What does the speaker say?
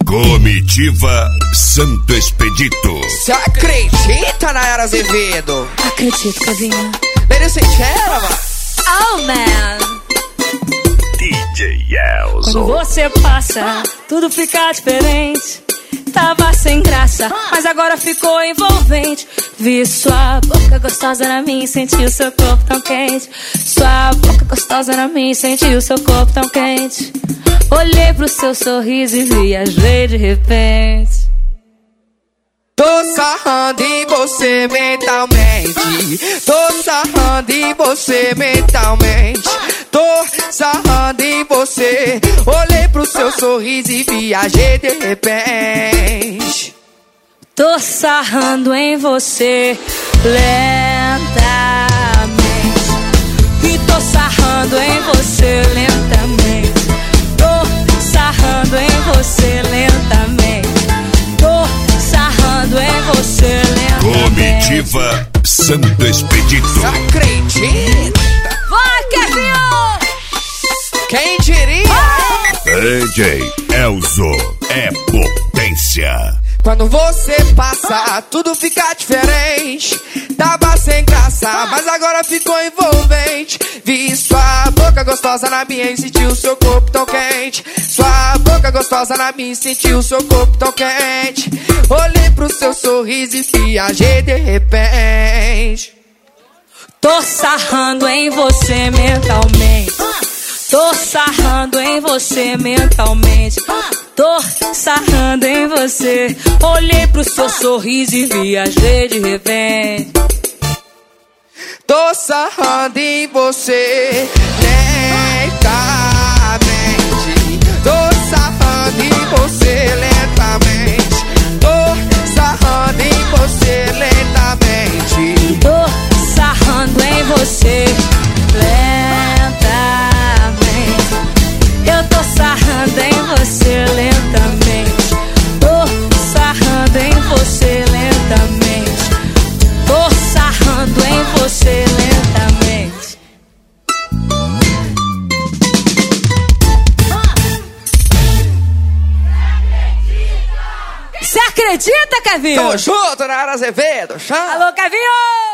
Comitiva Santo Expedito. Você acredita, Nayara Azevedo? Acredito, Kevinho. Ladies and gentlemen. Oh, man. DJ Elzo. Quando você passa, tudo fica diferente. Tava sem graça, mas agora ficou envolvente. Vi sua boca gostosa na minha e senti o seu corpo tão quente. Sua boca gostosa na minha e senti o seu corpo tão quente. Olhei pro seu sorriso e viajei de repente. Tô sarrando em você mentalmente. Tô sarrando em você mentalmente. Tô sarrando em você. Olhei pro seu sorriso e viajei de repente. Tô sarrando em você lentamente. E tô sarrando em você lentamente. Tô sarrando em você lentamente. Tô sarrando em você lentamente. Comitiva Santo Expedito. Você acredita? Vai, Kevinho! Quem diria? DJ Elzo é potência. Quando você passa, tudo fica diferente. Tava sem graça, mas agora ficou envolvente. Vi sua boca gostosa na minha e senti o seu corpo tão quente. Sua boca gostosa na minha e senti o seu corpo tão quente. Olhei pro seu sorriso e viajei de repente. Tô sarrando em você mentalmente. Tô sarrando em você mentalmente. Tô sarrando em você. Olhei pro seu sorriso e viajei de repente. Tô sarrando em você lentamente. Tô sarrando em você lentamente. Tô sarrando em você lentamente. Tô sarrando em você lentamente. Eu tô sarrando em você lentamente. Tô sarrando em você lentamente. Tô sarrando em você lentamente. Você acredita, Kevinho? Tamo junto, Nayara Azevedo. Alô, Kevinho!